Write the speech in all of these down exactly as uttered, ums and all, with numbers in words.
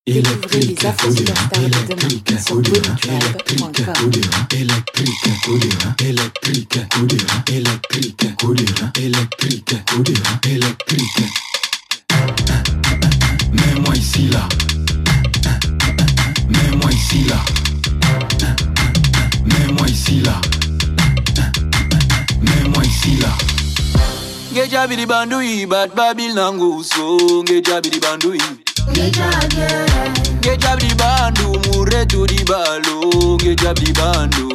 Découvrez les afro-superstars de demain sur bodyclub point com. Électrique, couleur, électrique, couleur, électrique, couleur, électrique, couleur, électrique. Mets-moi ici là. Mets-moi ici là. Mets-moi ici là. Mets-moi ici là. Geja bidi bandui, bat babil nangu so. Geja bidi bandui. Geja bidi bandu, muretu di balo. Geja bidi bandu.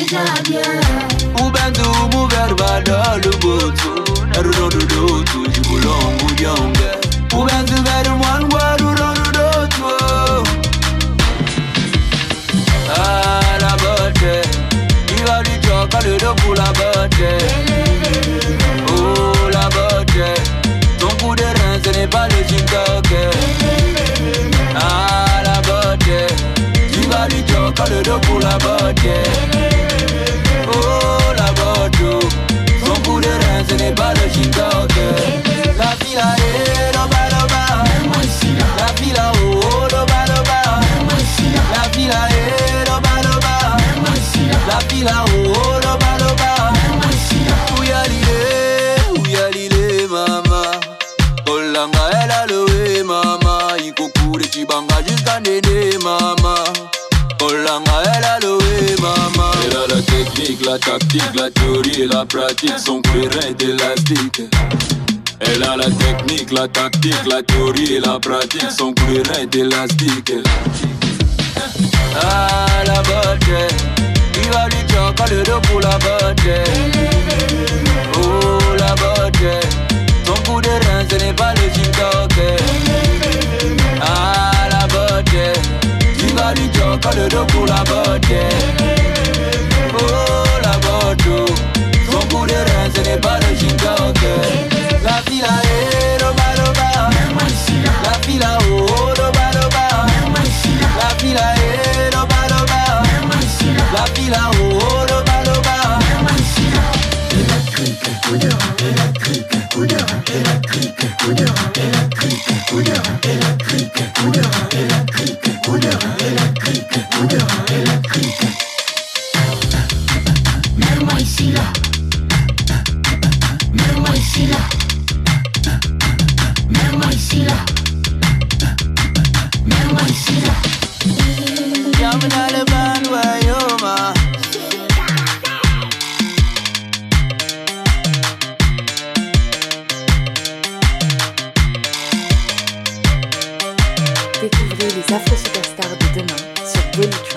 Ubendu muverba dalu botu. Narudodu dotu, jibulongu dionge. Ubendu veru mwanwa rudodu dotu. Ah, la botte. Il va du choc à le dos pour la botte. Oh, la botte. Ton coup de rein, ce n'est pas le TikTok. Ah, la botte. Il va du choc à le dos pour la botte. Oh, la botte. Ton coup de rein, ce n'est pas le TikTok. La fila est loba loba. La fila oh, loba loba. La fila est loba loba. La fila oh, loba loba. Ouyalile, ouyalile mama. Olanga elle a loué mama. Ikokure chibanga jusqu'à Néné mama. Olanga elle a loué mama. Elle a la technique, la tactique, la théorie et la pratique. Son cuir est élastique. Elle a la technique, la tactique, la théorie et la pratique. Son cuir est élastique. Ah, la botte. Il va lui choc le dos pour la botte. Oh, la botte. Ton coup de rein, ce n'est pas le TikTok. Ah, la botte. Il va lui choc le dos pour la botte. Oh, la botte. Ton coup de rein, ce n'est pas le TikTok. La fila est loba loba. La fila oh, loba loba. La fila est loba loba. La fila oh, loba loba. Électrique, couleur, électrique, couleur, électrique, couleur, électrique, couleur, électrique, couleur, électrique, couleur, électrique, couleur, électrique. Mets-moi ici là. Mets-moi ici là. Mets-moi ici là. Mets-moi ici là. Yamuna le banwa yoma. Découvrez les afro-superstars de demain sur bodyclub.